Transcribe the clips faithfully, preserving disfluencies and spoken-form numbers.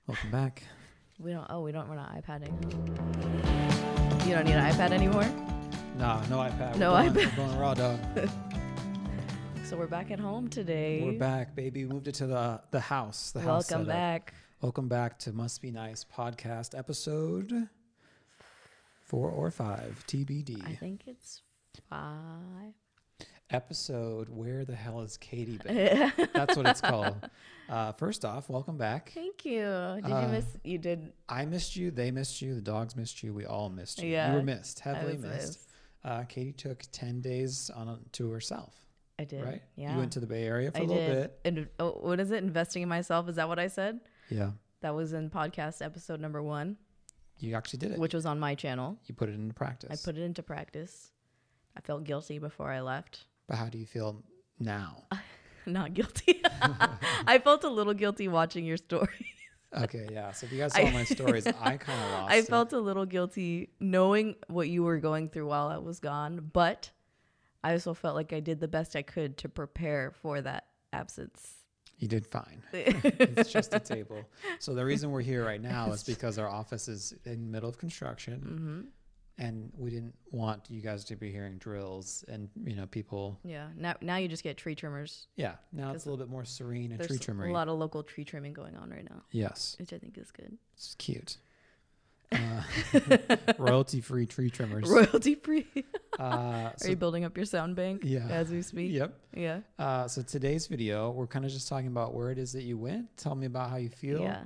Welcome back. We don't. Oh, we don't. We're not iPadding. You don't need an iPad anymore. Nah, no iPad. No we're going, iPad. We're going raw dog. So we're back at home today. We're back, baby. We moved it to the the house. The house. Welcome setup. back. Welcome back to Must Be Nice podcast episode four or five T B D. I think it's five. Episode Where the Hell is Katie Been? That's what it's called. Uh, first off, welcome back. Thank you. Did Uh, you miss? You did. I missed you. They missed you. The dogs missed you. We all missed you. Yeah. You were missed. I Heavily was missed. missed. Uh, Katie took ten days on a, to herself. I did. Right? Yeah. You went to the Bay Area for I a little did. bit. And oh, what is it? Investing in myself. Is that what I said? Yeah. That was in podcast episode number one, You actually did it. which was on my channel. You put it into practice. I put it into practice. I felt guilty before I left. But how do you feel now? Not guilty. I felt a little guilty watching your story. Okay, yeah. So if you guys saw I- my stories, I kind of lost I it. felt a little guilty knowing what you were going through while I was gone, but I also felt like I did the best I could to prepare for that absence. You did fine. It's just a table. So the reason we're here right now is because our office is in the middle of construction, Mm-hmm. and we didn't want you guys to be hearing drills and, you know, people. Yeah. Now, now you just get tree trimmers. Yeah, now it's a little bit more serene and There's tree trimmery. a lot of local tree trimming going on right now, Yes, which I think is good. it's cute. Uh, royalty-free tree trimmers. Royalty free. Uh, Are so, you building up your sound bank yeah. as we speak? Yep. Yeah. Uh, so today's video, we're kind of just talking about where it is that you went. Tell me about how you feel. Yeah.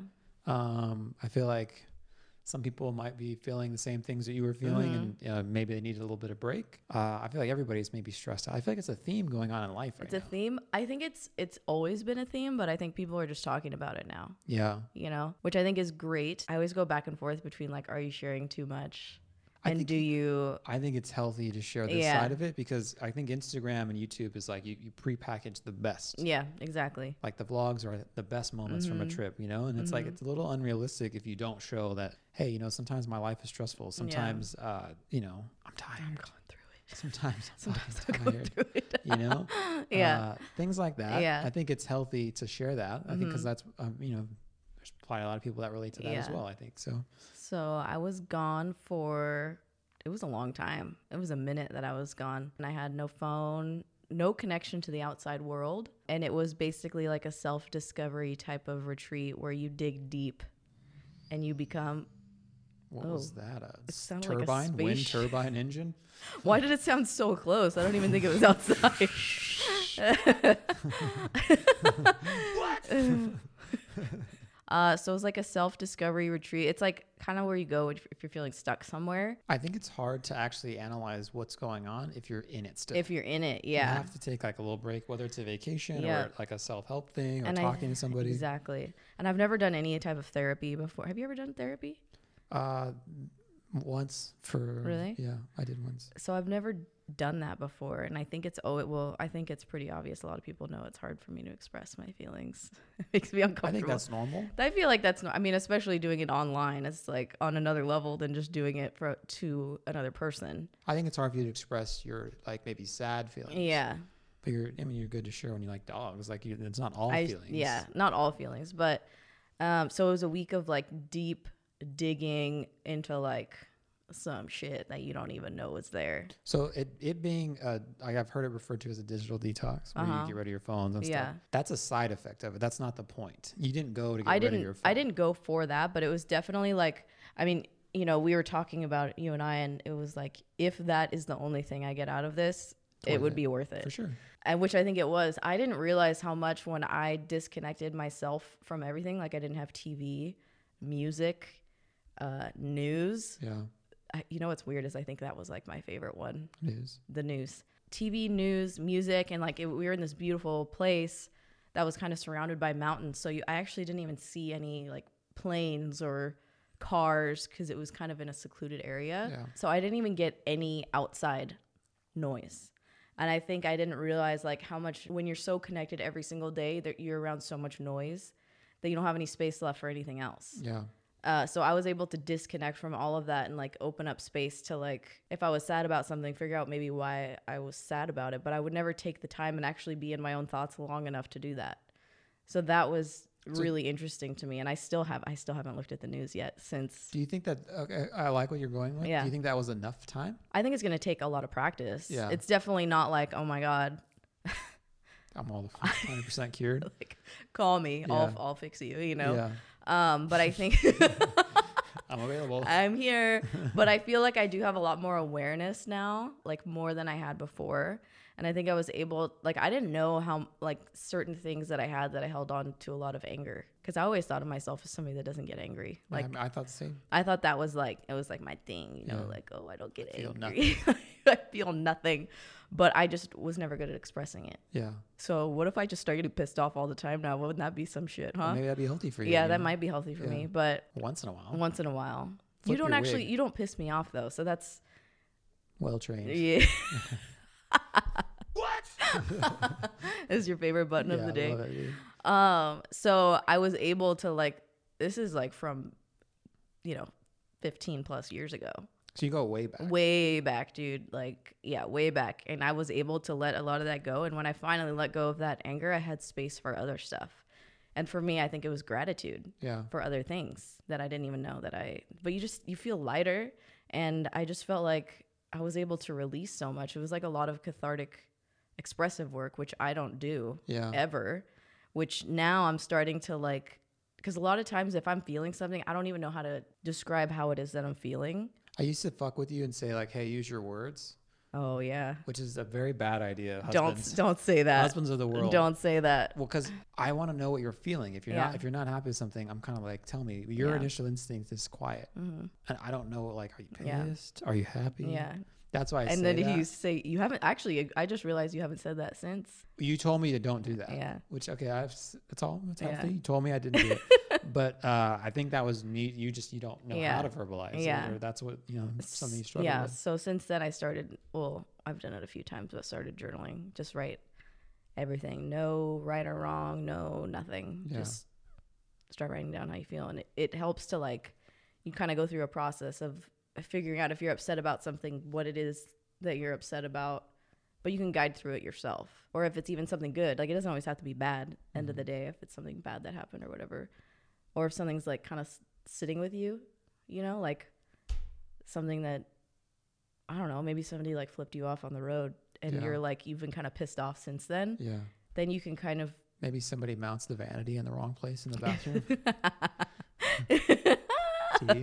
Um, I feel like some people might be feeling the same things that you were feeling, Mm-hmm. and uh, maybe they needed a little bit of break. Uh, I feel like everybody's maybe stressed out. I feel like it's a theme going on in life right It's a now. theme. I think it's it's always been a theme, but I think people are just talking about it now. Yeah. You know, which I think is great. I always go back and forth between like, are you sharing too much? I And think do you I think it's healthy to share this Yeah. side of it, because I think Instagram and YouTube is like you, you pre-package the best. Yeah, exactly. Like the vlogs are the best moments from a Mhm. trip, you know? And it's like, Mhm. it's a little unrealistic if you don't show that, hey, you know, sometimes my life is stressful. Sometimes, uh, you know, I'm tired. I'm going through it. Sometimes I'm Sometimes I'm fucking going tired. through it. You know? Yeah. Uh, things like that. Yeah. I think it's healthy to share that. I think because Mhm. that's, um, you know, there's probably a lot of people that relate to that as Yeah. well, I think. So, So I was gone for, it was a long time. It was a minute that I was gone. And I had no phone, no connection to the outside world. And it was basically like a self-discovery type of retreat where you dig deep and you become, what Oh, was that? A it sounded like a turbine? Wind space- turbine engine? why did it sound so close? I don't even think it was outside. Uh, so it was like a self-discovery retreat. It's like kind of where you go if if you're feeling stuck somewhere. I think it's hard to actually analyze what's going on if you're in it still. If you're in it, You yeah. have to take like a little break, whether it's a vacation Yeah. or like a self-help thing or And I- talking to somebody. Exactly. And I've never done any type of therapy before. Have you ever done therapy? Uh, once for Really? yeah, I did once. So I've never done that before, and I think it's oh it will. I think it's pretty obvious. A lot of people know it's hard for me to express my feelings. It makes me uncomfortable. I think that's normal. I feel like that's. No, I mean, especially doing it online, it's like on another level than just doing it for to another person. I think it's hard for you to express your like maybe sad feelings. Yeah. But you're, I mean, you're good to share when you like dogs. Like you, it's not all I, feelings. Yeah, not all feelings, but um, so it was a week of like deep digging into like some shit that you don't even know is there. So it it being uh, like I've heard it referred to as a digital detox, where Uh-huh. you get rid of your phones and Yeah. stuff. That's a side effect of it. That's not the point. You didn't go to get I rid didn't. of your phone. I didn't go for that, but it was definitely like. I mean, you know, we were talking about it, you and I, and it was like, if that is the only thing I get out of this, Worth it would it. be worth it. for sure. And which I think it was. I didn't realize how much when I disconnected myself from everything, like I didn't have T V, music, uh, news. Yeah, I, you know what's weird is I think that was like my favorite one. it is. The news, T V, news, music, and like it, we were in this beautiful place that was kind of surrounded by mountains. So you, I actually didn't even see any like planes or cars because it was kind of in a secluded area. Yeah. So I didn't even get any outside noise. And I think I didn't realize like how much when you're so connected every single day that you're around so much noise that you don't have any space left for anything else. Yeah. Uh, so I was able to disconnect from all of that and like open up space to like, if I was sad about something, figure out maybe why I was sad about it. But I would never take the time and actually be in my own thoughts long enough to do that. So that was really interesting to me. And I still have, I still haven't looked at the news yet since. Do you think that, okay, I like what you're going with. Yeah. Do you think that was enough time? I think it's going to take a lot of practice. Yeah. It's definitely not like, oh my God, I'm all one hundred percent cured. like, call me, Yeah. I'll, I'll fix you, you know? Yeah. Um, but I think I'm available. I'm here, but I feel like I do have a lot more awareness now, like more than I had before. And I think I was able, like, I didn't know how, like, certain things that I had that I held on to a lot of anger. Because I always thought of myself as somebody that doesn't get angry. Like, I, I thought the same. I thought that was like, it was like my thing, you know, Yeah. like, oh, I don't get I feel angry. I feel nothing. But I just was never good at expressing it. Yeah. So what if I just start getting pissed off all the time now? Wouldn't that be some shit, huh? Well, maybe that'd be healthy for you. Yeah, you that know? might be healthy for Yeah. me. But Once in a while. once in a while. Flip You don't your actually, wig. you don't piss me off, though. So that's, Well trained. yeah. What? Is your favorite button of Yeah, the I day. love it, dude. Um, so I was able to, like, this is like from, you know, fifteen plus years ago. So you go way back. Way back, dude. Like, yeah, way back. And I was able to let a lot of that go. And when I finally let go of that anger, I had space for other stuff. And for me, I think it was gratitude Yeah. for other things that I didn't even know that I, but you just, you feel lighter. And I just felt like I was able to release so much. It was like a lot of cathartic, expressive work, which I don't do Yeah. ever, which now I'm starting to like, because a lot of times if I'm feeling something, I don't even know how to describe how it is that I'm feeling. I used to fuck with you and say like, hey, use your words, Oh yeah. which is a very bad idea. Don't Husbands. don't say that. Husbands of the world. Don't say that. Well, because I want to know what you're feeling. If you're Yeah. not, if you're not happy with something, I'm kind of like, tell me. Your Yeah. initial instinct is quiet, hmm and I don't know. Like, are you Yeah. pissed? Are you happy? Yeah. That's why I And say then that. you say you haven't actually. I just realized you haven't said that since. You told me to don't do that. Yeah. Which okay, I've s- it's all it's Yeah. healthy. You told me I didn't do it, but uh, I think that was me. You just you don't know Yeah. how to verbalize Yeah. it, or that's what you know something you struggle Yeah. with. So since then, I started. Well, I've done it a few times, but started journaling. Just write everything. No right or wrong. No nothing. Yeah. Just start writing down how you feel, and it, it helps to like. You kind of go through a process of figuring out if you're upset about something, what it is that you're upset about, but you can guide through it yourself. Or if it's even something good, like it doesn't always have to be bad. End of the day, if it's something bad that happened or whatever, or if something's like kind of s- sitting with you, you know, like something that I don't know, maybe somebody like flipped you off on the road and Yeah. you're like you've been kind of pissed off since then. Yeah. Then you can kind of Maybe somebody mounts the vanity in the wrong place in the bathroom. Tea.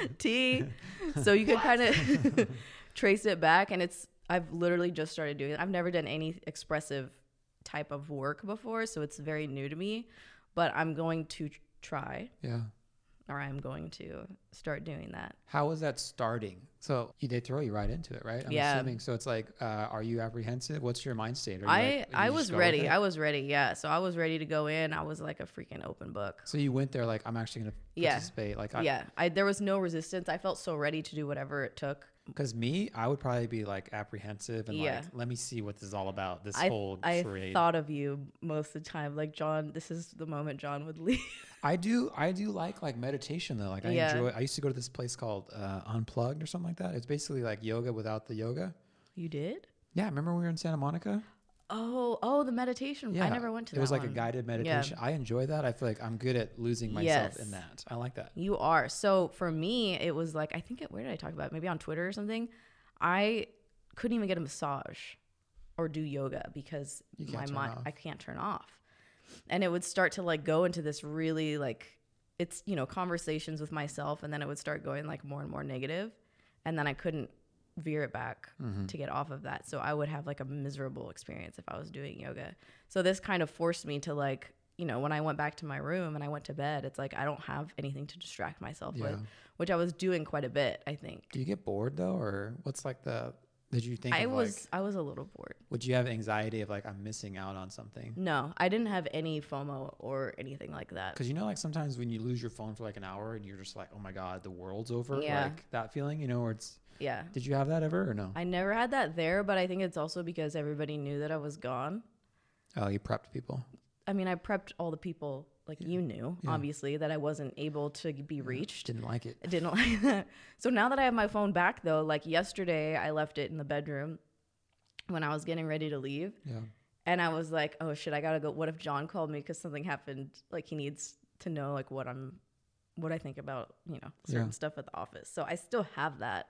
T. So you can kind of trace it back. And it's, I've literally just started doing it. I've never done any expressive type of work before. So it's very new to me, but I'm going to try, Yeah. or I'm going to start doing that. How was that starting? So you, they throw you right into it, right? I'm Yeah. assuming. So it's like, uh, are you apprehensive? What's your mind state? Are you I, like, you I just was go with ready. it? I was ready. Yeah. So I was ready to go in. I was like a freaking open book. So you went there like, I'm actually going to Yeah. participate. Like, I, Yeah. I, there was no resistance. I felt so ready to do whatever it took. Because me, I would probably be like apprehensive and Yeah. like, let me see what this is all about. This I, whole I charade. thought of you most of the time. Like, John, this is the moment John would leave. I do, I do like like meditation though. Like I Yeah. enjoy. I used to go to this place called uh, Unplugged or something like that. It's basically like yoga without the yoga. You did? Yeah, remember when we were in Santa Monica? Oh, oh, the meditation. Yeah, I never went to that It was like one. a guided meditation. I enjoy that. I feel like I'm good at losing myself Yes. in that. I like that. You are. So for me, it was like, I think, it, where did I talk about it? Maybe on Twitter or something. I couldn't even get a massage or do yoga because You my can't turn mind, off. I can't turn off. And it would start to like go into this really like, it's, you know, conversations with myself. And then it would start going like more and more negative. And then I couldn't veer it back Mm-hmm. to get off of that. So I would have like a miserable experience if I was doing yoga. So this kind of forced me to like, you know, when I went back to my room and I went to bed, it's like I don't have anything to distract myself Yeah. with, which I was doing quite a bit, I think. Do you get bored though, or what's like the? Did you think? I of was like, I was a little bored. would you have anxiety of like I'm missing out on something? No, I didn't have any FOMO or anything like that. Because you know, like sometimes when you lose your phone for like an hour and you're just like, oh my god, the world's over. Yeah. Like that feeling, you know, where it's. Yeah. Did you have that ever or no? I never had that there, but I think it's also because everybody knew that I was gone. Oh, you prepped people. I mean, I prepped all the people, like you knew, Yeah. obviously, that I wasn't able to be reached. Didn't like it. I didn't like that. So now that I have my phone back, though, like yesterday, I left it in the bedroom when I was getting ready to leave. Yeah. And I was like, oh shit, I gotta go. What if John called me because something happened? Like, he needs to know like what I'm, what I think about, you know, certain Yeah. stuff at the office. So I still have that.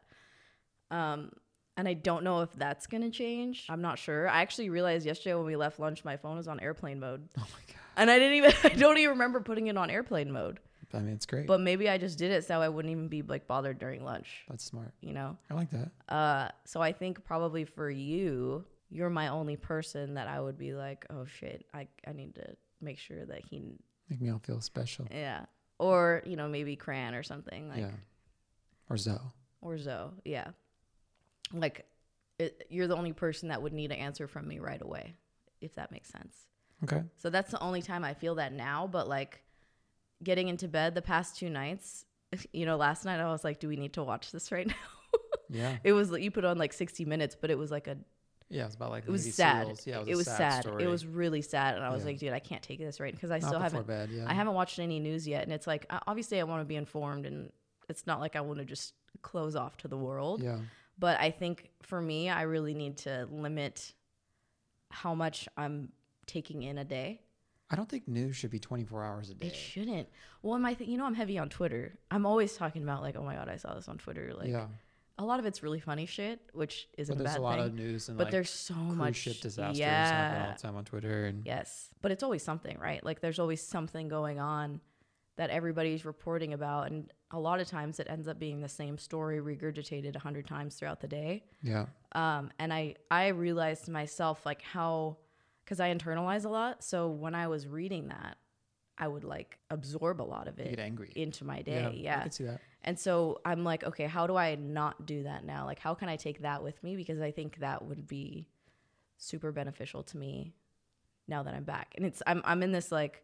Um, and I don't know if that's gonna change. I'm not sure. I actually realized yesterday when we left lunch, my phone was on airplane mode. Oh my God. And I didn't even, I don't even remember putting it on airplane mode. I mean, it's great. But maybe I just did it so I wouldn't even be like bothered during lunch, That's smart. you know? I like that. Uh, so I think probably for you, you're my only person that I would be like, oh shit, I, I need to make sure that he, Make me all feel special. yeah. Or, you know, maybe Cran or something like, yeah. Or Zoe. or Zoe. Yeah. Like it, you're the only person that would need an answer from me right away, if that makes sense. Okay. So that's the only time I feel that now. But like getting into bed the past two nights, you know, last night I was like, do we need to watch this right now? Yeah. It was, you put on like sixty minutes, but it was like a, Yeah, it was about like it was Navy sad. SEALs. Yeah, it was, it a was sad. sad. Story. It was really sad. And I was Yeah. like, dude, I can't take this right. Because I Not still before haven't, bed, yeah. I haven't watched any news yet. And it's like, I- obviously I want to be informed, and it's not like I want to just close off to the world. Yeah. But I think for me, I really need to limit how much I'm taking in a day. I don't think news should be twenty-four hours a day. It shouldn't. Well, my th- you know, I'm heavy on Twitter. I'm always talking about like, oh my God, I saw this on Twitter. Like, yeah. a lot of it's really funny shit, which isn't But a there's bad a lot thing. of news and But like there's so cruise much ship disasters happen all yeah. the time on Twitter. And Yes, but it's always something, right? Like there's always something going on that everybody's reporting about, and a lot of times it ends up being the same story regurgitated a hundred times throughout the day. yeah. Um, and I I realized to myself like how, because I internalize a lot, so when I was reading that, I would like absorb a lot of You it get angry. into my day. I Yeah. can see that. And so I'm like, okay, how do I not do that now? Like, how can I take that with me? Because I think that would be super beneficial to me now that I'm back. And it's, I'm, I'm in this, like,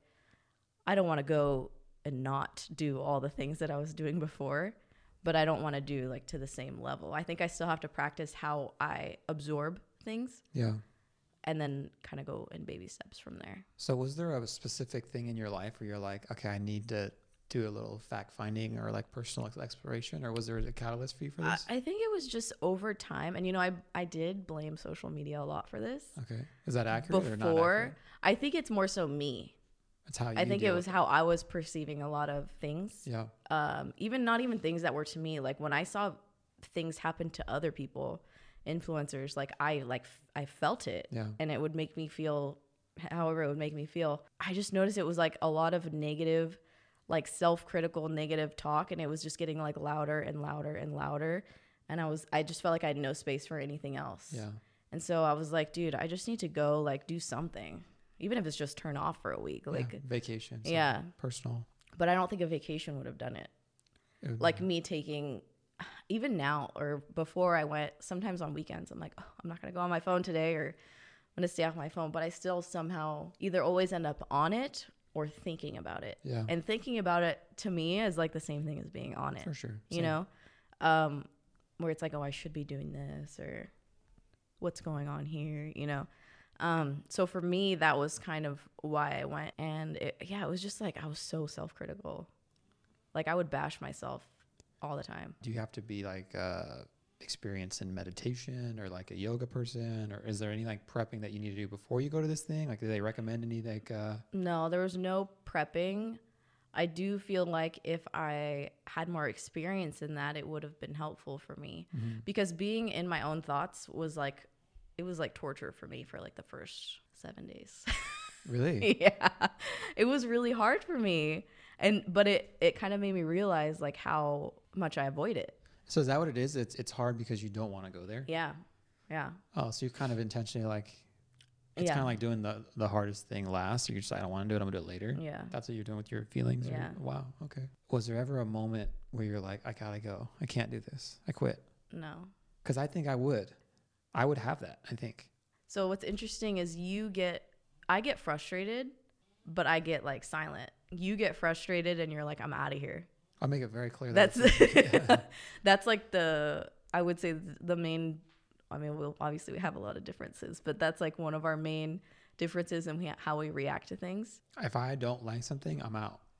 I don't want to go and not do all the things that I was doing before, but I don't want to do like to the same level. I think I still have to practice how I absorb things Yeah. and then kind of go in baby steps from there. So was there a specific thing in your life where you're like, okay, I need to do a little fact finding or like personal ex- exploration, or was there a catalyst for you for I, this? I think it was just over time. And, you know, I, I did blame social media a lot for this. Okay. Is that accurate or not Before, accurate? I think it's more so me. That's how you I think it deal was with how I was perceiving a lot of things. Yeah. Um, even not even things that were to me. Like when I saw things happen to other people, influencers, like I like f- I felt it, Yeah. and it would make me feel however it would make me feel. I just noticed it was like a lot of negative, like self-critical negative talk, and it was just getting like louder and louder and louder. And I was I just felt like I had no space for anything else. Yeah. And so I was like, dude, I just need to go like do something. Even if it's just turn off for a week. Like yeah. Vacation. something yeah. Personal. But I don't think a vacation would have done it. It would Like be- me taking, even now or before I went, sometimes on weekends, I'm like, oh, I'm not going to go on my phone today, or I'm going to stay off my phone. But I still somehow either always end up on it or thinking about it. Yeah. And thinking about it to me is like the same thing as being on it. For sure. You Same. know? Um, where it's like, oh, I should be doing this, or what's going on here, you know? Um, so for me, that was kind of why I went. And it, yeah, it was just like, I was so self-critical. Like I would bash myself all the time. Do you have to be like uh experienced in meditation or like a yoga person, or is there any like prepping that you need to do before you go to this thing? Like, do they recommend any like uh No, there was no prepping. I do feel like if I had more experience in that, it would have been helpful for me, mm-hmm. because being in my own thoughts was like, it was like torture for me for like the first seven days. Really? Yeah, it was really hard for me. And, but it, it kind of made me realize like how much I avoid it. So is that what it is? It's it's hard because you don't want to go there? Yeah. Yeah. Oh, so you're kind of intentionally like, it's Yeah. kind of like doing the, the hardest thing last. So you're just like, I don't want to do it. I'm gonna do it later. Yeah. That's what you're doing with your feelings. or- Yeah. Wow. Okay. Was there ever a moment where you're like, I gotta go. I can't do this. I quit. No. Cause I think I would, I would have that. I think. So what's interesting is you get, I get frustrated, but I get like silent. You get frustrated and you're like, I'm out of here. I'll make it very clear. That's That yeah. that's like the, I would say th- the main, I mean, we'll obviously we have a lot of differences, but that's like one of our main differences in we, how we react to things. If I don't like something, I'm out.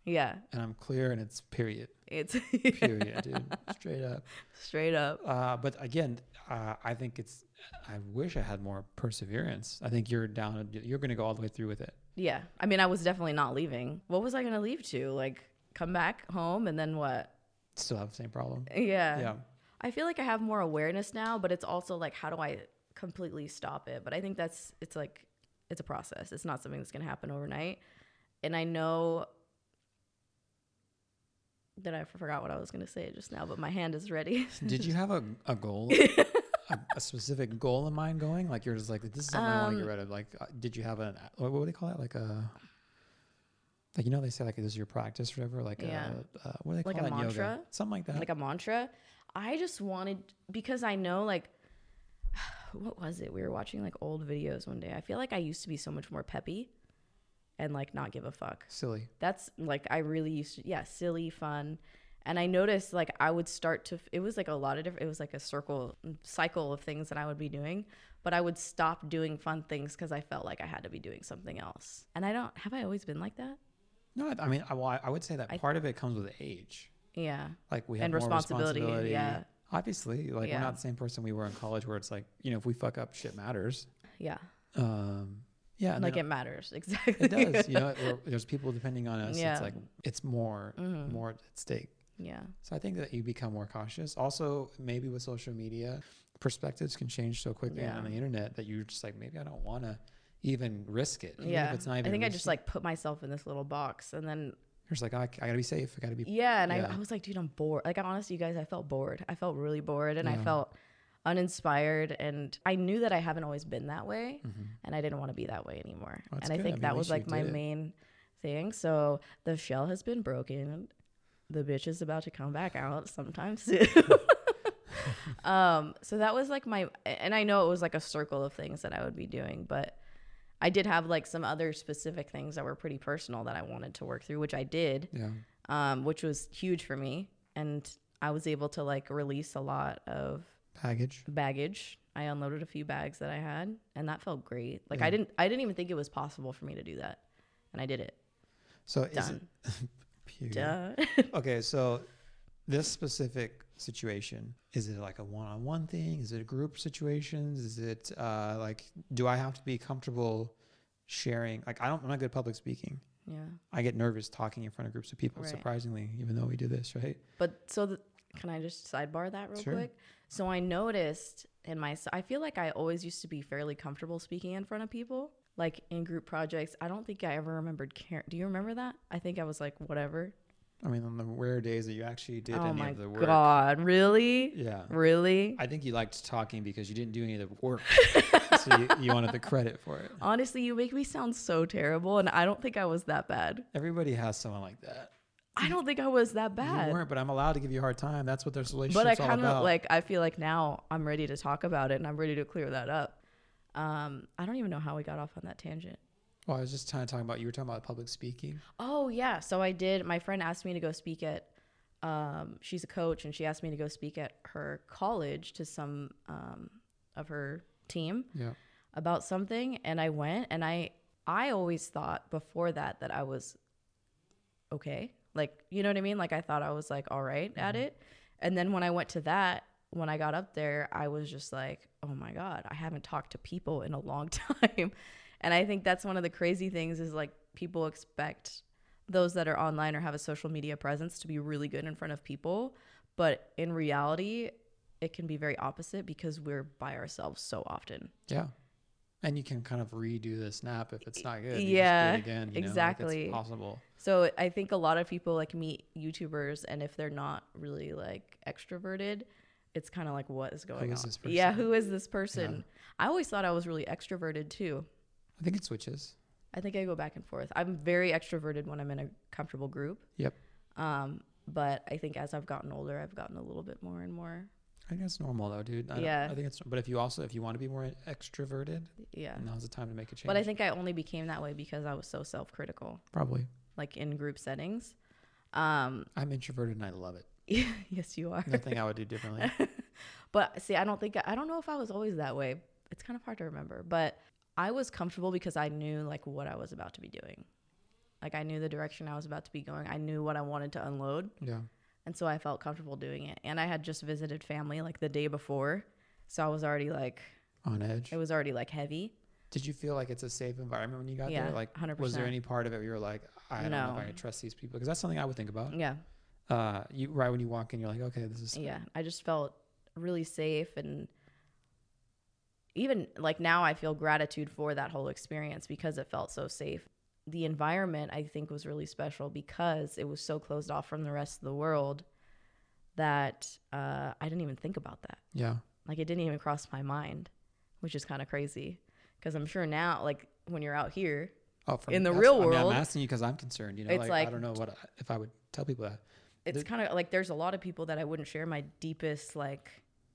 Yeah. And I'm clear and it's period. It's Period, dude. Straight up. straight up. Uh, but again, uh, I think it's, I wish I had more perseverance. I think you're down, you're going to go all the way through with it. Yeah. I mean, I was definitely not leaving. What was I going to leave to? Like, come back home and then what? Still have the same problem. Yeah. Yeah. I feel like I have more awareness now, but it's also like, how do I completely stop it? But I think that's, it's like, it's a process. It's not something that's going to happen overnight. And I know that I forgot what I was going to say just now, but my hand is ready. Did you have a, a goal, a, a specific goal in mind going? Like you're just like, this is something um, I want to get rid of. Like, uh, did you have an, what, what do they call it? Like a, like, you know, they say like, this is your practice or whatever. Like, yeah. a, uh, what do they like call a it? Mantra? Yoga? Something like that. Like a mantra. I just wanted, because I know like, what was it? We were watching like old videos one day. I feel like I used to be so much more peppy and like not give a fuck. Silly. That's like, I really used to, yeah, silly, fun. And I noticed like I would start to, it was like a lot of different, it was like a circle, cycle of things that I would be doing, but I would stop doing fun things because I felt like I had to be doing something else. And I don't, have I always been like that? No, I, I mean, I, well, I would say that I, part of it comes with age. Yeah. Like we have and more responsibility, responsibility. Yeah. Obviously, like yeah. we're not the same person we were in college where it's like, you know, if we fuck up, shit matters. Yeah. Um, yeah. Like it matters. Exactly. It does. You know, there's people depending on us. Yeah. It's like, it's more, mm-hmm. more at stake. Yeah. So I think that you become more cautious. Also, maybe with social media, perspectives can change so quickly yeah. on the internet that you're just like, maybe I don't want to even risk it. Even yeah. if it's not even I think risky. I just like put myself in this little box and then you're just like, oh, I, I gotta be safe. I gotta be. Yeah. And yeah. I, I was like, dude, I'm bored. Like, honestly, you guys, I felt bored. I felt really bored and yeah. I felt uninspired. And I knew that I haven't always been that way. Mm-hmm. And I didn't want to be that way anymore. Well, and I good. think I mean, that was like my it. main thing. So the shell has been broken. The bitch is about to come back out sometime soon. um, so that was like my, and I know it was like a circle of things that I would be doing, but I did have like some other specific things that were pretty personal that I wanted to work through, which I did, yeah. um, which was huge for me. And I was able to like release a lot of baggage, baggage. I unloaded a few bags that I had and that felt great. Like yeah. I didn't, I didn't even think it was possible for me to do that. And I did it. So Done. Is it, Duh. Okay. So this specific situation, is it like a one-on-one thing? Is it a group situations? Is it uh, like, do I have to be comfortable sharing? Like, I don't, I'm not good at public speaking. Yeah. I get nervous talking in front of groups of people, right. surprisingly, even though we do this, right? But so the, can I just sidebar that real sure. quick? So I noticed in my, I feel like I always used to be fairly comfortable speaking in front of people, like in group projects. I don't think I ever remembered caring. Do you remember that? I think I was like, whatever. I mean, on the rare days that you actually did oh any of the work. Oh my God, really? Yeah. Really? I think you liked talking because you didn't do any of the work. So you, you wanted the credit for it. Honestly, you make me sound so terrible, and I don't think I was that bad. Everybody has someone like that. I don't think I was that bad. You weren't, but I'm allowed to give you a hard time. That's what this relationship's all about. all But I kind of like, I feel like now I'm ready to talk about it, and I'm ready to clear that up. Um, I don't even know how we got off on that tangent. Well, I was just trying to talk about, you were talking about public speaking. Oh, yeah. So I did, my friend asked me to go speak at, um, she's a coach, and she asked me to go speak at her college to some um, of her team yeah. about something. And I went, and I, I always thought before that that I was okay. Like, you know what I mean? Like, I thought I was like, all right mm-hmm. at it. And then when I went to that, when I got up there, I was just like, oh my God, I haven't talked to people in a long time. And I think that's one of the crazy things is like people expect those that are online or have a social media presence to be really good in front of people. But in reality, it can be very opposite because we're by ourselves so often. Yeah. And you can kind of redo the snap if it's not good. You yeah, just do it again, you exactly. know, like it's possible. So I think a lot of people like meet YouTubers, and if they're not really like extroverted, it's kind of like, what is going who is on? This person? Yeah, who is this person? Yeah. I always thought I was really extroverted too. I think it switches. I think I go back and forth. I'm very extroverted when I'm in a comfortable group. Yep. Um, but I think as I've gotten older, I've gotten a little bit more and more. I think that's normal though, dude. I yeah. I think it's, but if you also, if you want to be more extroverted, yeah, now's the time to make a change. But I think I only became that way because I was so self-critical. Probably. Like in group settings. Um, I'm introverted and I love it. Yes, you are. Nothing I would do differently. But see, I don't think, I don't know if I was always that way. It's kind of hard to remember, but I was comfortable because I knew like what I was about to be doing. Like I knew the direction I was about to be going. I knew what I wanted to unload. Yeah. And so I felt comfortable doing it. And I had just visited family like the day before. So I was already like on edge. It was already like heavy. Did you feel like it's a safe environment when you got Yeah, there? Like, one hundred percent. was there any part of it where you were like, I don't know No. if I can trust these people? Because that's something I would think about. Yeah. Uh, you right when you walk in, you're like, okay, this is. Yeah. I just felt really safe. And even like now I feel gratitude for that whole experience because it felt so safe. The environment I think was really special because it was so closed off from the rest of the world that uh, I didn't even think about that. Yeah. Like it didn't even cross my mind, which is kind of crazy. Because I'm sure now, like when you're out here Oh, from, in the that's- real I mean, world, I'm asking you because I'm concerned. You know, it's like, like- I don't know what I- if I would tell people that. it's there- kind of like there's a lot of people that I wouldn't share my deepest like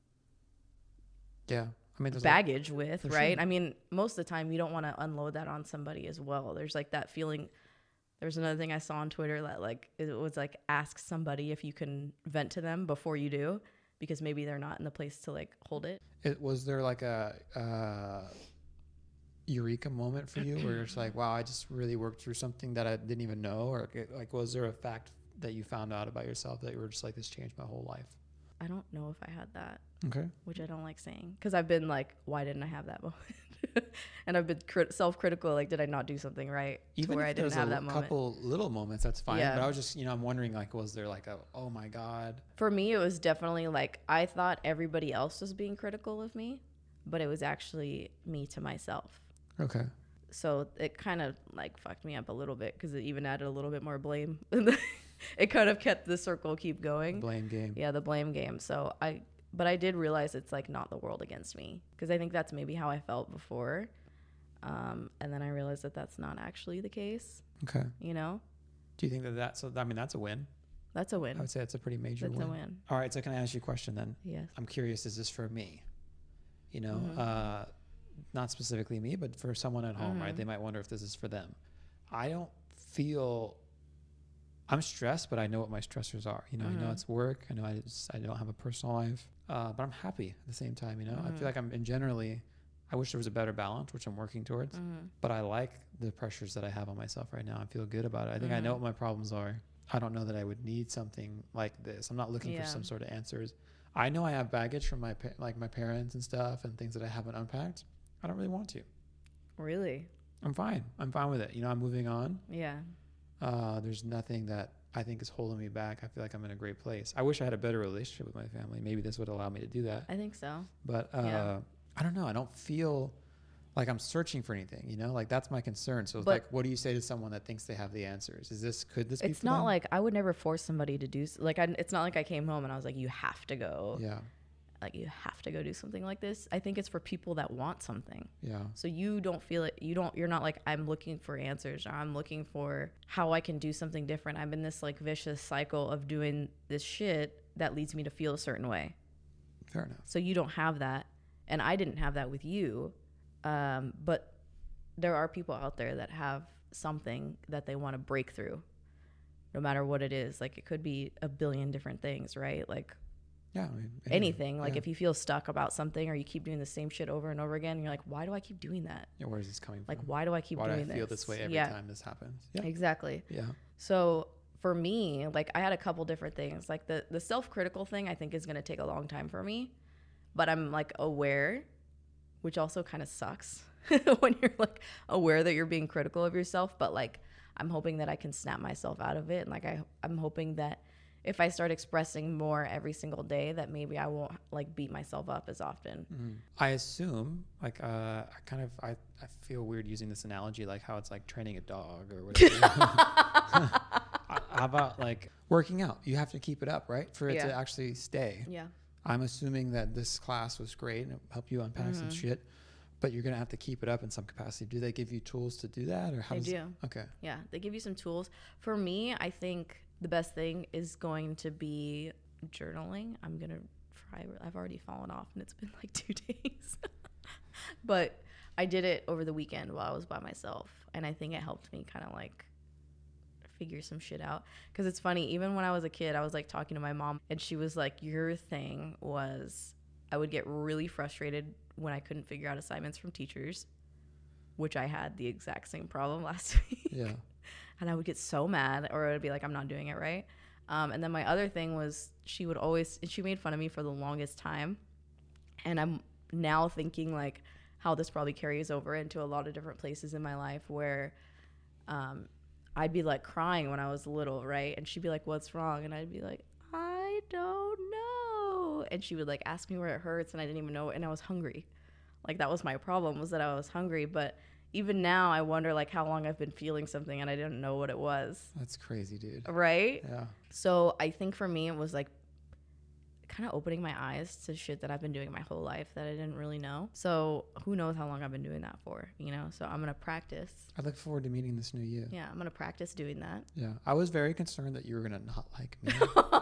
Yeah. I mean, there's a- baggage with, for right? sure. I mean, most of the time you don't want to unload that on somebody as well. There's like that feeling. There's another thing I saw on Twitter that like it was like ask somebody if you can vent to them before you do, because maybe they're not in the place to like hold it. It was there like a uh, eureka moment for you where it's like, wow, I just really worked through something that I didn't even know, or it- like, was there a fact that you found out about yourself that you were just like, this changed my whole life? I don't know if I had that, Okay. which I don't like saying because I've been like, why didn't I have that moment? And I've been crit- self-critical, like, did I not do something right to Even where if I didn't there's have a that moment? couple little moments, that's fine. Yeah. But I was just, you know, I'm wondering, like, was there like a, oh my God. For me, it was definitely like I thought everybody else was being critical of me, but it was actually me to myself. Okay. So it kind of like fucked me up a little bit because it even added a little bit more blame. It kind of kept the circle keep going. Blame game. Yeah, the blame game. So I, but I did realize it's like not the world against me because I think that's maybe how I felt before. Um, and then I realized that that's not actually the case. Okay. You know, Do you think that that's, so, I mean, that's a win. that's a I win. would say it's a pretty major That's win. a win. All right. So can I ask you a question then? Yes. I'm curious, is this for me? You know, Mhm. uh, not specifically me, but for someone at home, right? Mhm. They might wonder if this is for them. I don't feel, I'm stressed, but I know what my stressors are. You know, I know Mhm. it's work. I know I, just, I don't have a personal life, uh, but I'm happy at the same time. You know, I Mhm. feel like I'm in generally, I wish there was a better balance, which I'm working towards, Mhm. but I like the pressures that I have on myself right now. I feel good about it. I think I know Mhm. what my problems are. I don't know that I would need something like this. I'm not looking Yeah. for some sort of answers. I know I have baggage from my pa- like my parents and stuff and things that I haven't unpacked. I don't really want to. Really? I'm fine. I'm fine with it. You know, I'm moving on. Yeah. Uh, there's nothing that I think is holding me back. I feel like I'm in a great place. I wish I had a better relationship with my family. Maybe this would allow me to do that. I think so. But uh, Yeah. I don't know. I don't feel like I'm searching for anything. You know, like that's my concern. So it's But- like, what do you say to someone that thinks they have the answers? Is this could this be? It's for not them? like I would never force somebody to do s- like I, it's not like I came home and I was like, you have to go. Yeah. Like you have to go do something like this. I think it's for people that want something. Yeah. So you don't feel it. You don't, you're not like, I'm looking for answers or I'm looking for how I can do something different. I'm in this like vicious cycle of doing this shit that leads me to feel a certain way. Fair enough. So you don't have that. And I didn't have that with you. Um, but there are people out there that have something that they want to break through, no matter what it is. Like it could be a billion different things, right? Like Yeah. I mean, anything. Like yeah. if you feel stuck about something or you keep doing the same shit over and over again, you're like, why do I keep doing that? Yeah, where is this coming Like, from? why do I keep Why do I doing feel this? this way every yeah, time this happens? Yeah. exactly. Yeah. So for me, like I had a couple different things. Like the, the self-critical thing I think is going to take a long time for me, but I'm like aware, which also kind of sucks when you're like aware that you're being critical of yourself. But like, I'm hoping that I can snap myself out of it. And like, I, I'm hoping that if I start expressing more every single day, that maybe I won't like beat myself up as often. Mhm. I assume, like, uh, I kind of, I, I feel weird using this analogy, like how it's like training a dog or whatever. How about like working out? You have to keep it up, right? For it Yeah. to actually stay. Yeah. I'm assuming that this class was great and it helped you unpack some Mhm. shit, but you're going to have to keep it up in some capacity. Do they give you tools to do that, or how They does do. Okay. Yeah, they give you some tools. For me, I think the best thing is going to be journaling. I'm going to try. I've already fallen off and it's been like two days. But I did it over the weekend while I was by myself. And I think it helped me kind of like figure some shit out. Because it's funny, even when I was a kid, I was like talking to my mom and she was like, your thing was I would get really frustrated when I couldn't figure out assignments from teachers, which I had the exact same problem last week. Yeah. And I would get so mad, or it would be like, I'm not doing it right. Um, and then my other thing was she would always, she made fun of me for the longest time. And I'm now thinking like how this probably carries over into a lot of different places in my life where um, I'd be like crying when I was little, right? And she'd be like, what's wrong? And I'd be like, I don't know. And she would like ask me where it hurts, and I didn't even know. And I was hungry. Like that was my problem, was that I was hungry. But even now I wonder like how long I've been feeling something and I didn't know what it was. That's crazy, dude. Right? Yeah. So I think for me, it was like kind of opening my eyes to shit that I've been doing my whole life that I didn't really know. So who knows how long I've been doing that for, you know? So I'm going to practice. I look forward to meeting this new you. Yeah, I'm going to practice doing that. Yeah. I was very concerned that you were going to not like me.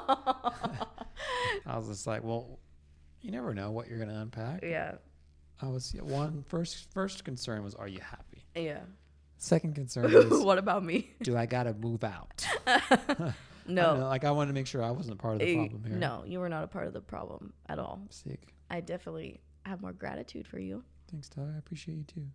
I was just like, well, you never know what you're going to unpack. Yeah. I was one first first concern was, are you happy? Yeah. Second concern is, what about me? do I gotta move out? No. I know, like I wanted to make sure I wasn't part of the problem here. No, you were not a part of the problem at all. Sick. I definitely have more gratitude for you. Thanks, Ty. I appreciate you too.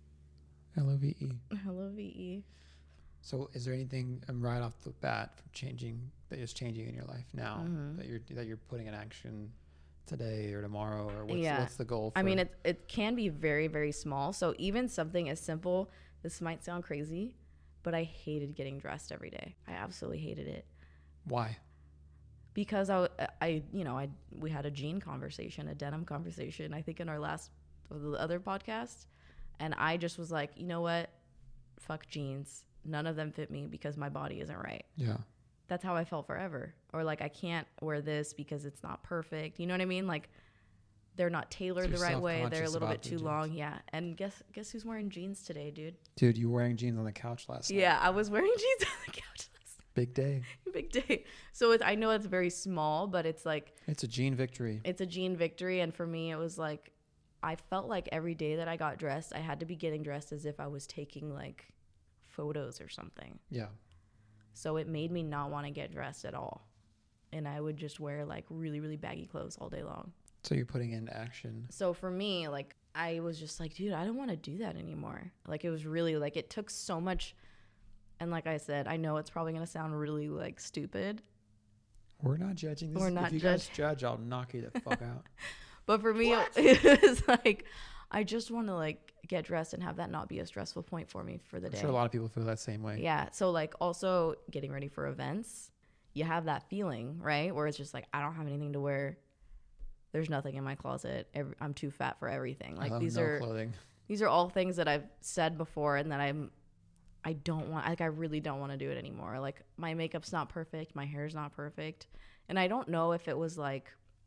L O V E. L O V E. So, is there anything um, right off the bat from changing that is changing in your life now Mm-hmm. that you're that you're putting in action today or tomorrow, or what's, Yeah. what's the goal? For I mean, it it can be very, very small. So even something as simple, this might sound crazy, but I hated getting dressed every day. I absolutely hated it. Why? Because I, I, you know, I we had a jean conversation, a denim conversation, I think in our last, the other podcast. And I just was like, you know what? Fuck jeans. None of them fit me because my body isn't right. Yeah. That's how I felt forever. Or like, I can't wear this because it's not perfect. You know what I mean? Like, they're not tailored So the right way. They're a self-conscious little about bit the too long. jeans. Yeah. And guess guess who's wearing jeans today, dude? Dude, you were wearing jeans on the couch last night. Yeah, I was wearing jeans on the couch last Big day. night. Big day. So it's, I know it's very small, but it's like, It's a jean victory. it's a jean victory. And for me, it was like, I felt like every day that I got dressed, I had to be getting dressed as if I was taking like photos or something. Yeah. So it made me not want to get dressed at all. And I would just wear like really, really baggy clothes all day long. So you're putting into action. So for me, like, I was just like, dude, I don't want to do that anymore. Like, it was really like, it took so much. And like I said, I know it's probably going to sound really like stupid. We're not judging. This We're is- not if you guys judge, I'll knock you the fuck out. But for me, it was like, I just want to like get dressed and have that not be a stressful point for me for the I'm day. sure a lot of people feel that same way. Yeah. So like also getting ready for events, you have that feeling, right? Where it's just like, I don't have anything to wear. There's nothing in my closet. Every, I'm too fat for everything. Like I love these no are clothing. these are all things that I've said before and that I'm I don't want like I really don't want to do it anymore. Like my makeup's not perfect, my hair's not perfect. And I don't know if it was like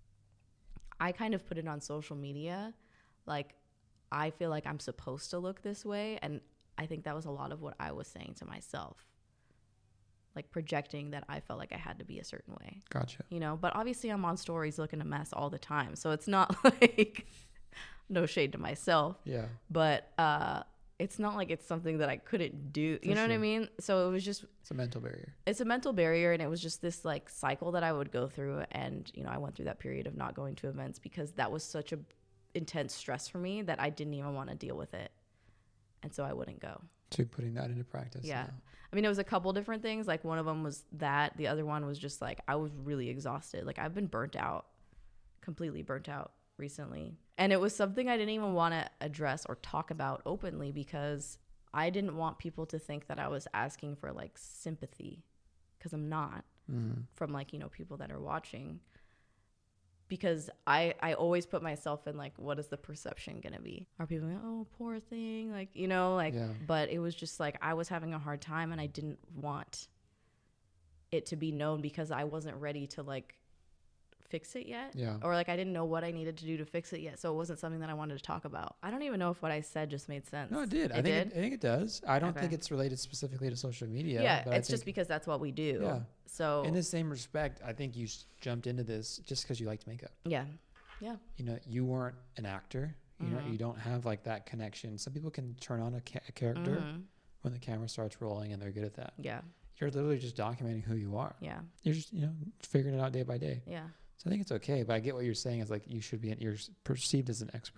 I kind of put it on social media. Like I feel like I'm supposed to look this way, and I think that was a lot of what I was saying to myself. Like projecting that I felt like I had to be a certain way. Gotcha. You know, but obviously I'm on stories looking a mess all the time. So it's not like no shade to myself, Yeah. but uh it's not like it's something that I couldn't do. For You know what I sure. mean? So it was just It's a mental barrier. it's a mental barrier, and it was just this like cycle that I would go through. And you know, I went through that period of not going to events because that was such a intense stress for me that I didn't even want to deal with it. And so I wouldn't go. To putting that into practice. Yeah. now. I mean, it was a couple different things. Like one of them was that. The other one was just like I was really exhausted. Like I've been burnt out, completely burnt out recently. And it was something I didn't even want to address or talk about openly because I didn't want people to think that I was asking for like sympathy, because I'm not, Mm. from like, you know, people that are watching. Because I, I always put myself in like, what is the perception going to be? Are people like, oh, poor thing? Like, you know, like, Yeah. but it was just like, I was having a hard time and I didn't want it to be known because I wasn't ready to like fix it yet. Yeah. Or like, I didn't know what I needed to do to fix it yet. So it wasn't something that I wanted to talk about. I don't even know if what I said just made sense. No, it did. I It think did? It, I think it does. I don't Okay. think it's related specifically to social media. Yeah, but I it's just think because that's what we do. Yeah. So, in the same respect, I think you s- jumped into this just because you liked makeup. yeah. Yeah. You know, you weren't an actor. You know, Mhm. you don't have like that connection. Some people can turn on a, ca- a character Mhm. when the camera starts rolling, and they're good at that. Yeah. You're literally just documenting who you are. Yeah. You're just, you know, figuring it out day by day. Yeah. So I think it's okay. But I get what you're saying is like you should be, you're s- perceived as an expert.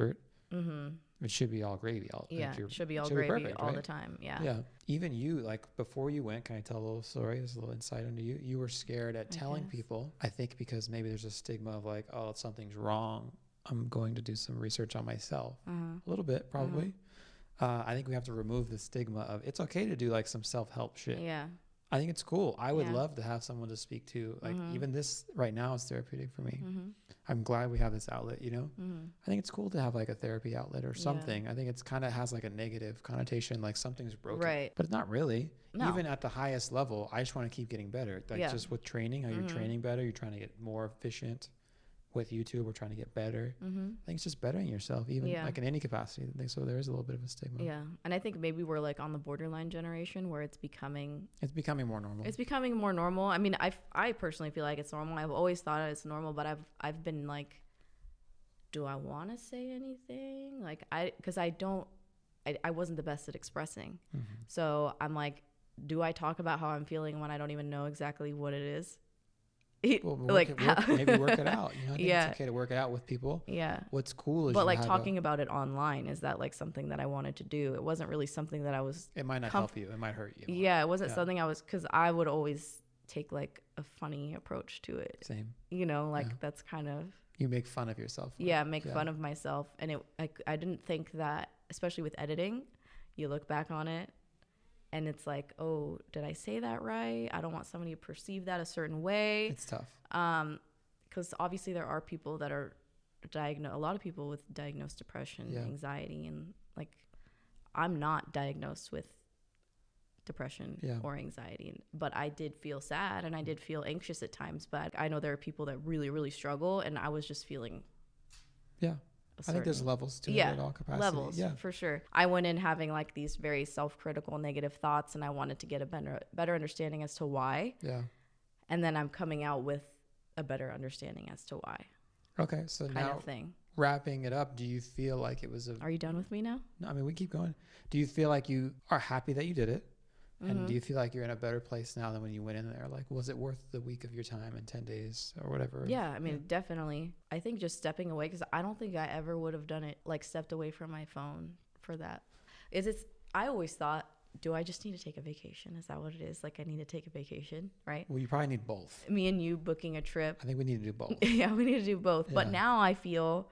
Mm-hmm. It should be all gravy. All, Yeah, like it should be all should gravy be perfect, all right? the time. Yeah. Yeah. Even you, like before you went, can I tell a little story? There's a little insight into you. You were scared at I telling guess. people, I think because maybe there's a stigma of like, oh, something's wrong. I'm going to do some research on myself. Uh-huh. A little bit, probably. Uh, I think we have to remove the stigma of it's okay to do like some self-help shit. Yeah. I think it's cool. I would Yeah. love to have someone to speak to. Like Mhm. even this right now is therapeutic for me. Mm-hmm. I'm glad we have this outlet, you know? Mm-hmm. I think it's cool to have like a therapy outlet or Yeah. something. I think it's kind of has like a negative connotation, like something's broken. Right. But it's not really. No. Even at the highest level, I just want to keep getting better. Like Yeah. just with training, how you're Mhm. training better, you're trying to get more efficient. With YouTube, we're trying to get better. Mm-hmm. I think it's just bettering yourself, even Yeah. like in any capacity. I think so. There is a little bit of a stigma. Yeah. And I think maybe we're like on the borderline generation where it's becoming It's becoming more normal. it's becoming more normal. I mean, I I personally feel like it's normal. I've always thought it's normal, but I've I've been like, do I want to say anything? Like I because I don't I, I wasn't the best at expressing. Mhm. So I'm like, do I talk about how I'm feeling when I don't even know exactly what it is? Well, work like it, work, how- maybe work it out. You know, I think Yeah. it's okay to work it out with people. Yeah. What's cool is But you like have talking about it online, is that like something that I wanted to do? It wasn't really something that I was a, it might not comf- help you. It might hurt you. Yeah, it wasn't Yeah. something I was because I would always take like a funny approach to it. Same. You know, like Yeah. that's kind of You make fun of yourself. for it. yeah, make Yeah. fun of myself, and it I, I didn't think that, especially with editing, you look back on it, and it's like, oh, did I say that right? I don't want somebody to perceive that a certain way. It's tough. Um, because obviously there are people that are diagnosed, a lot of people with diagnosed depression, Yeah. anxiety, and like, I'm not diagnosed with depression Yeah. or anxiety, but I did feel sad and I did feel anxious at times. But I know there are people that really, really struggle, and I was just feeling. Yeah. a I think there's certain- levels to yeah, it at all capacity. levels Yeah. for sure. I went in having like these very self-critical, negative thoughts, and I wanted to get a better, better understanding as to why. Yeah. And then I'm coming out with a better understanding as to why, Okay. So kind now of thing. wrapping it up, do you feel like it was a, Are you done with me now? no, I mean, we keep going. Do you feel like you are happy that you did it? And Mhm. do you feel like you're in a better place now than when you went in there? Like, was it worth the week of your time and ten days or whatever? Yeah, I mean, definitely. I think just stepping away, because I don't think I ever would have done it, like stepped away from my phone for that. Is it's, I always thought, do I just need to take a vacation? Is that what it is? Like, I need to take a vacation, right? Well, you probably need both. Me and you booking a trip. I think we need to do both. Yeah, we need to do both. But Yeah. now I feel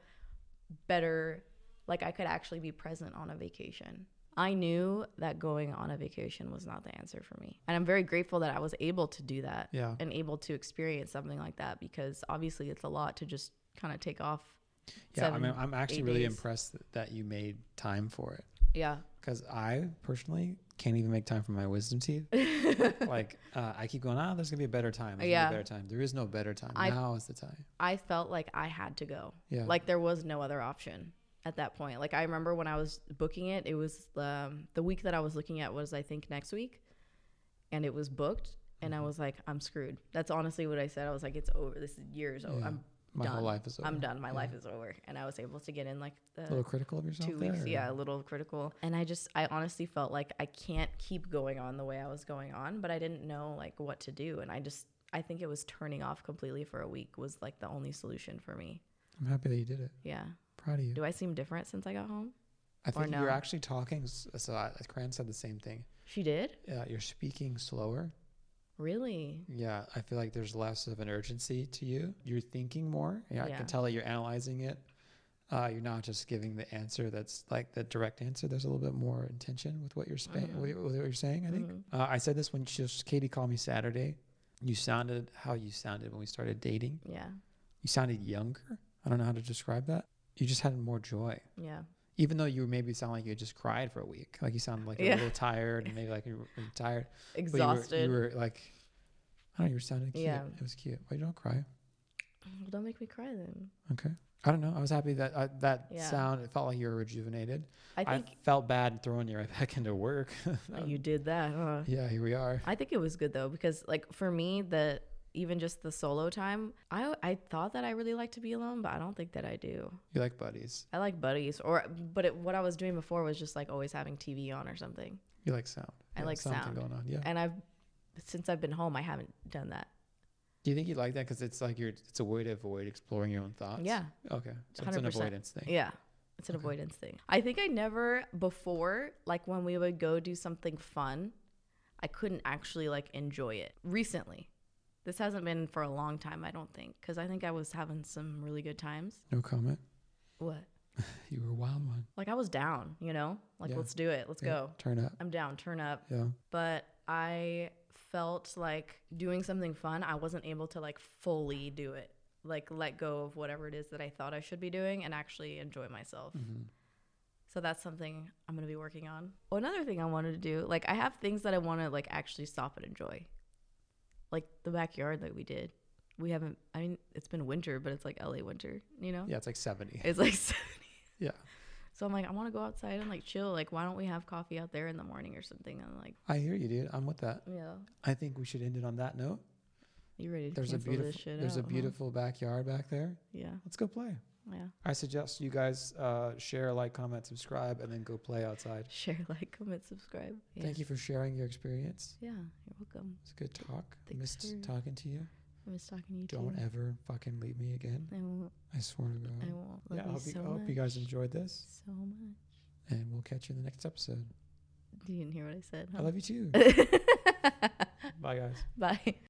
better, like I could actually be present on a vacation. I knew that going on a vacation was not the answer for me. And I'm very grateful that I was able to do that Yeah. and able to experience something like that, because obviously it's a lot to just kind of take off. Yeah. I seven, mean, I'm actually eight really days. impressed that, that you made time for it. Yeah. Because I personally can't even make time for my wisdom teeth. Like, uh, I keep going, ah, there's going to be a better time. There's Yeah. gonna be a better time. There is no better time. I- now is the time. I felt like I had to go. Yeah. Like there was no other option at that point. Like I remember when I was booking it, it was um, the week that I was looking at was I think next week, and it was booked, and I Mhm. was like, I'm screwed. That's honestly what I said. I was like, it's over. This is years over. Yeah. I'm my whole done. life is over. I'm done. My Yeah. life is over. And I was able to get in like A little the critical of yourself two there, weeks. or- Yeah, a little critical. And I just, I honestly felt like I can't keep going on the way I was going on, but I didn't know like what to do. And I just, I think it was turning off completely for a week was like the only solution for me. I'm happy that you did it. Yeah. Proud of you. Do I seem different since I got home? I think no? you're actually talking. s- So I, Cran said the same thing. She did? Yeah, you're speaking slower. Really? Yeah, I feel like there's less of an urgency to you. You're thinking more. Yeah, I Yeah. can tell that you're analyzing it. Uh, you're not just giving the answer that's like the direct answer. There's a little bit more intention with what you're spa- Mhm. with, with what you're saying. I think Mhm. uh, I said this when she just, Katie called me Saturday. You sounded how you sounded when we started dating. Yeah. You sounded younger. I don't know how to describe that. You just had more joy. Yeah. Even though you maybe sound like you had just cried for a week, like you sounded like you're Yeah. a little tired and maybe like you were you were tired. But you were- Exhausted. You were, like, I don't know, you were sounding cute. Yeah. It was cute. Why you don't cry? Well, don't make me cry then. Okay. I don't know. I was happy that uh, that Yeah. sound. It felt like you were rejuvenated. I I, think felt bad throwing you right back into work. oh, you did that, huh? Yeah, here we are. I think it was good though, because like for me, the even just the solo time, I I thought that I really like to be alone, but I don't think that I do. You like buddies. I like buddies, or but it, what I was doing before was just like always having T V on or something. You like sound. I You like something sound. going on. Yeah. And I've since I've been home, I haven't done that. Do you think you like that because it's like you're it's a way to avoid exploring your own thoughts? Yeah, Okay. So it's an one hundred percent. avoidance thing. Yeah, It's an Okay. avoidance thing. I think I never before, like when we would go do something fun, I couldn't actually like enjoy it. Recently. This hasn't been for a long time, I don't think, because I think I was having some really good times. No comment. What? You were a wild one. Like I was down, you know? Like Yeah. let's do it. Let's Yeah, go. Turn up. I'm down. Turn up. Yeah. But I felt like doing something fun, I wasn't able to like fully do it. Like let go of whatever it is that I thought I should be doing and actually enjoy myself. Mm-hmm. So that's something I'm going to be working on. Oh, another thing I wanted to do, like I have things that I want to like actually stop and enjoy. Like the backyard that we did. We haven't, I mean, it's been winter, but it's like L A winter, you know? Yeah, it's like seventy. It's like seventy. Yeah. So I'm like, I want to go outside and like chill. Like, why don't we have coffee out there in the morning or something? I'm like, I hear you, dude. I'm with that. yeah. I think we should end it on that note. You ready to There's a cancel beautiful this shit there's out, a huh? beautiful backyard back there. Yeah. Let's go play. Yeah. I suggest you guys uh, share, like, comment, subscribe, and then go play outside. Share, like, comment, subscribe. Yeah. Thank you for sharing your experience. Yeah, you're welcome. It's a good talk. Thanks Missed for- talking to you. I was talking to you Don't too. ever fucking leave me again. I won't. I swear to God. I won't. Love yeah, I you hope, so you, I much. hope you guys enjoyed this, So much. and we'll catch you in the next episode. You didn't hear what I said, huh? I love you too. Bye, guys. Bye.